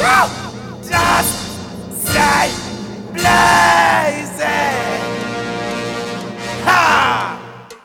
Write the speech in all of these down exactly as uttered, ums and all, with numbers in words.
Just say blazing. Ha!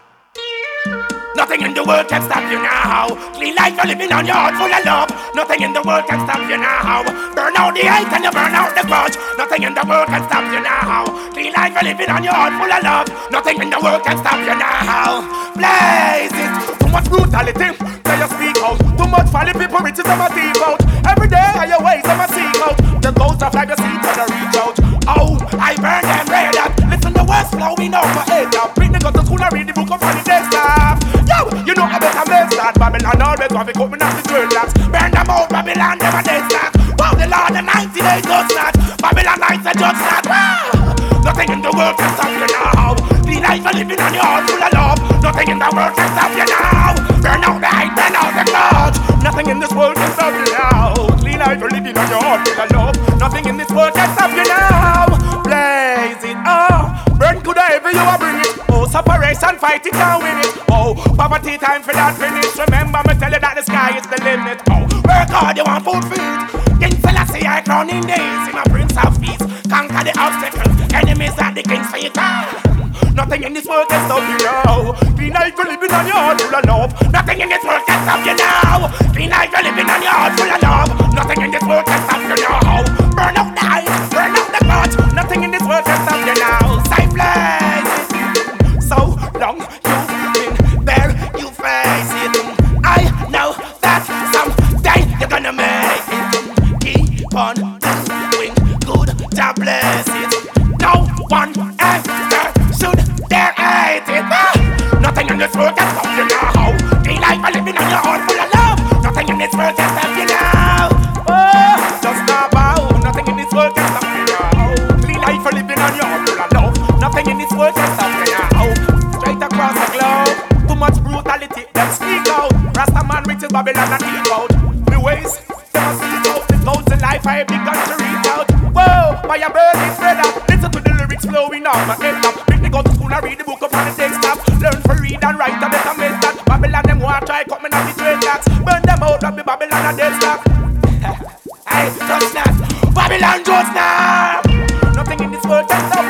Nothing in the world can stop you now. Clean life, you're living on your heart full of love. Nothing in the world can stop you now. Burn out the hate and you burn out the grudge. Nothing in the world can stop you now. Clean life, you're living on your heart full of love. Nothing in the world can stop you now. Blaze it. Too much brutality, so you speak out. Too much folly, people riches, I'm a deep out. Every day are your ways, I'm a seek out. The ghost of life, you see, to the reach out. Oh, I burn them red up. Listen, the words flowing out my head up. Bring the go to school and read the book of holiday stuff. Yo, you know I better make that. Babylon always have it coming up the dreadlocks. Burn them out, Babylon never dead snack. Wow, the Lord the ninety-eight does not. Babylon nights are just not. Wow. Nothing in the world can stop you now. The life you're living on your heart full of love. Nothing in the world can stop you now. Burn out the hate, burn out the grudge. Nothing in this world can stop you now. Clean life you're living on your heart full of love. Nothing in this world can stop you now. Blaze it, oh. Burn good ever you are bring it. Oh, separation, fight it and win it. Oh, poverty time for that finish. Remember me tell you that the sky is the limit. Oh, work hard, you want food feed. King Selassie, I crowning days. In a prince of peace, conquer the obstacles. Enemies and the king's feet. Nothing in this world can stop you now. Clean life you're living on your heart full of love. Nothing in this world can stop you now. Clean life you're living on your heart full of love. Nothing in this world can stop you now. Burn out the ice, burn out the grudge. Nothing in this world can stop you now. Same place. So long you've been there, you face it. I know that someday you're gonna make it. Keep on doing good, God bless it. No one ever should dare hate it. Ah! Nothing in this world can stop you now. Clean life you're living on your heart full of love. Nothing in this world can stop you now. Oh, just stop out. Nothing in this world can stop you now. Clean life you're living on your heart full of love. Nothing in this world can stop you now. Straight across the globe, too much brutality, them speak out. Rasta man riches Babylon and deep out. The ways, they must speak out. The goals in life I have begun to reach out. Whoa, by a burning brother. Listen to the lyrics flowing off my head up. Bring the go to school and read the book up on the desktop. Learn to read and write, I better miss that. Babylon them want try coming on the dreadlocks. Burn them out, Rabbi Babylon and dead stop. Hey, just not Babylon just now. Nothing in this world can stop